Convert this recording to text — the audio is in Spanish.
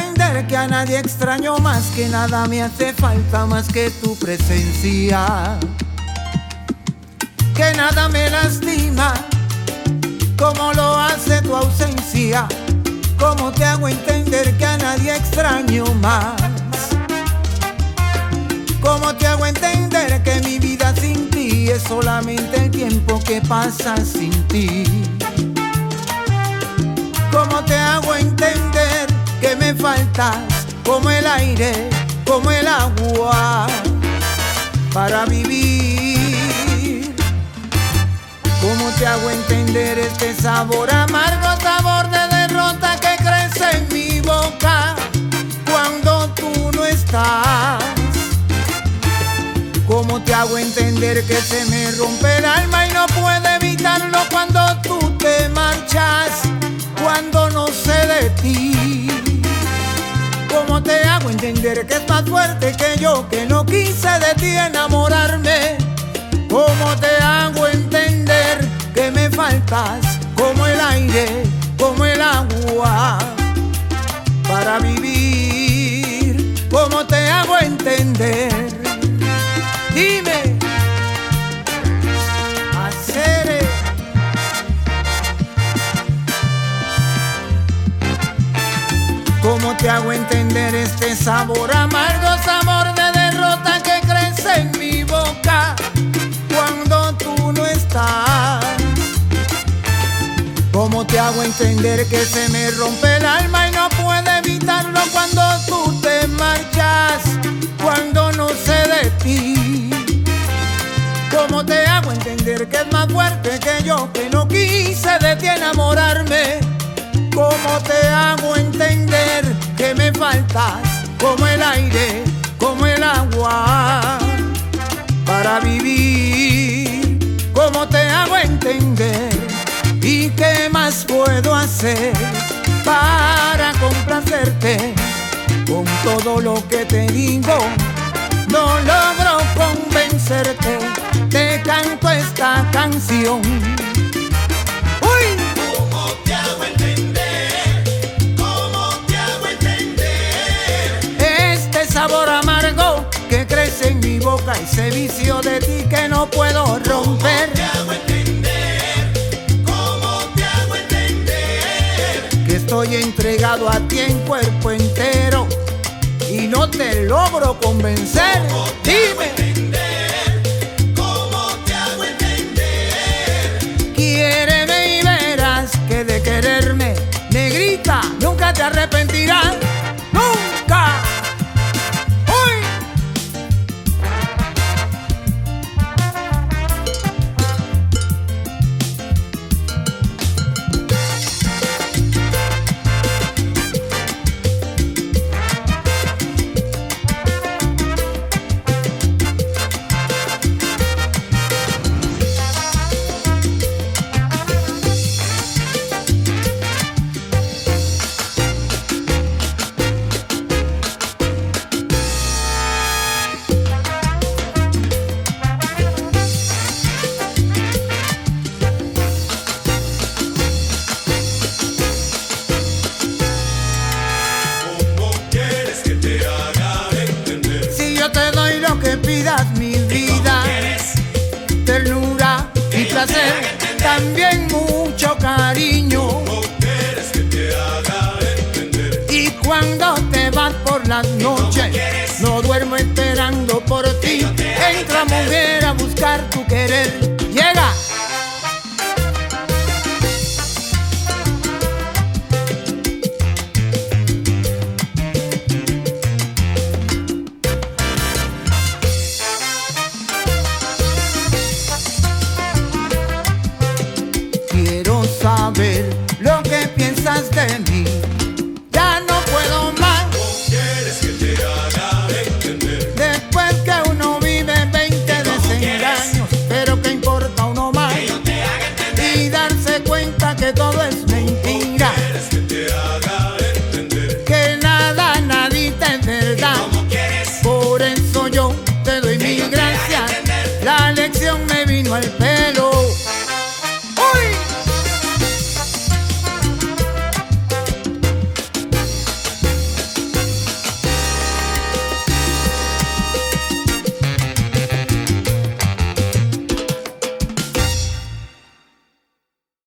entender que a nadie extraño más, que nada me hace falta más que tu presencia, que nada me lastima como lo hace tu ausencia. ¿Cómo te hago entender que a nadie extraño más? ¿Cómo te hago entender que mi vida sin ti es solamente el tiempo que pasa sin ti? ¿Cómo te hago entender que me faltas como el aire, como el agua para vivir? ¿Cómo te hago entender este sabor amargo, sabor de derrota que crece en mi boca cuando tú no estás? ¿Cómo te hago entender que se me rompe el alma y no puedo evitarlo cuando tú te marchas, cuando no sé de ti? ¿Cómo te hago entender que es más fuerte que yo, que no quise de ti enamorarme? ¿Cómo te hago entender que me faltas como el aire, como el agua para vivir? ¿Cómo te hago entender? Dime, hacer. ¿Cómo te hago entender este sabor amargo, sabor de derrota que crece en mi boca cuando tú no estás? ¿Cómo te hago entender que se me rompe el alma y no puedo evitarlo cuando tú te marchas, cuando no sé de ti? ¿Cómo te hago entender que es más fuerte que yo, que no quise de ti enamorarme? ¿Cómo te hago entender que me faltas como el aire, como el agua para vivir? ¿Cómo te hago entender? ¿Y qué más puedo hacer para complacerte? Con todo lo que te digo no logro convencerte. Te canto esta canción. ¡Uy! ¿Cómo te hago entender? ¿Cómo te hago entender? Este sabor amargo que crece en mi boca, ese vicio de ti que no puedo romper. ¿Cómo te hago entender? ¿Cómo te hago entender? Que estoy entregado a ti en cuerpo entero y no te logro convencer. ¿Cómo te hago Dime, entender? ¿Cómo te hago entender? quiéreme y verás que de quererme, negrita, nunca te arrepentirás. ¡Nunca! ¡Uy! ¿Cómo quieres que te haga entender? Si yo te doy lo que pidas, mi vida, ternura y placer, también mucho cariño. ¿Cómo quieres que te haga entender? Y cuando te vas por las noches, no duermo esperando por ti. Entra mujer a buscar tu querer. Llega. Quiero saber lo que piensas de mí. Ya no puedo más. ¿Cómo quieres que te haga entender? Después que uno vive 20 desengaños, pero que importa uno más Que yo te haga entender. y darse cuenta que todo es mentira, ¿Quieres que te haga entender? que nada, nadita es verdad. ¿Cómo quieres? Por eso yo te doy mil gracias. La lección me vino al pecho.